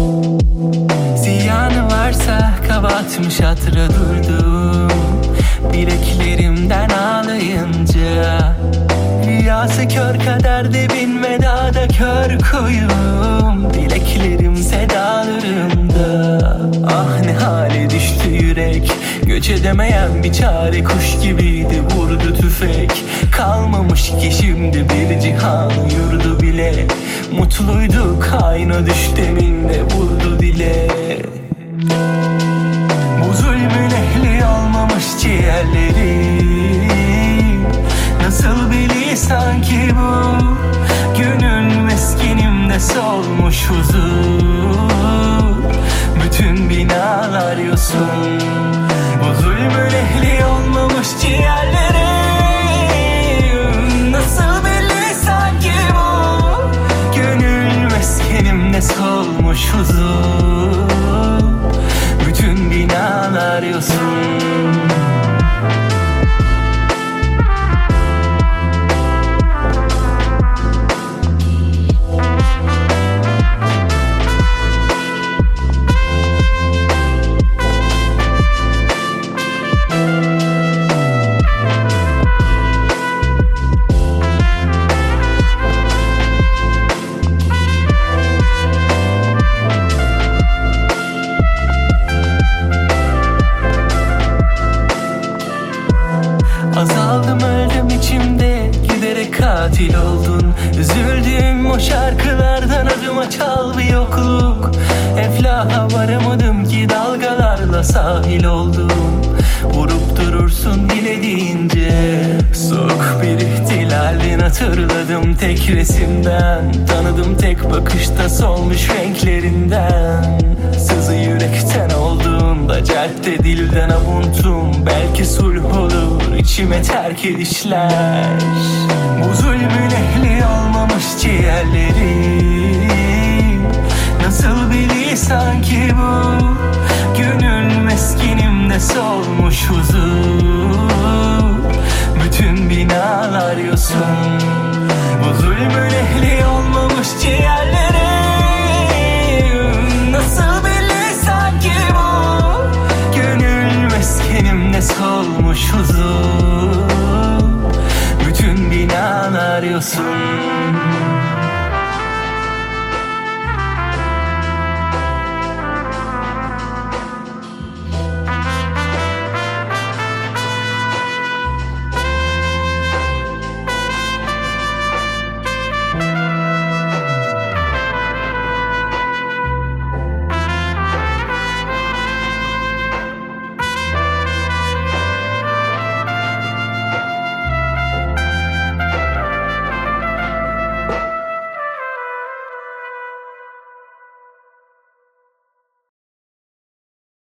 Ziyanı varsa kabatmış hatıra durdum, bileklerimden ağlayınca. Rüyası kör kaderde bin vedada kör koyum, dileklerim sedalarımda. Ah ne hale düştü yürek, göç edemeyen bir çare kuş gibiydi, vurdu tüfek. Kalmamış ki şimdi bir cihan yurdu bile, mutluyduk aynı düş deminde vurdu dile. Bu zulmün ehli olmamış ciğerleri, nasıl bir lisan ki bu? Gönül meskenimde solmuş huzur, bütün binalar yosun. Bu zulmün ehli olmamış ciğerleri, nasıl bir lisan ki bu? Gönül meskenimde solmuş huzur, bütün binalar yosun. Azaldım öldüm içimde, giderek katil oldun. Üzüldüm o şarkılardan, adıma çal bir yokluk. Eflaha varamadım ki dalgalarla sahil oldum. Vurup durursun dilediğince, soğuk bir ihtilalin hatırladım tek resimden. Tanıdım tek bakışta solmuş renklerinden. Sızı yürekten olduğunda calpte dilden avuntum. Belki sulh olur içime terk edişler. Bu zulmün ehli olmamış ciğerleri,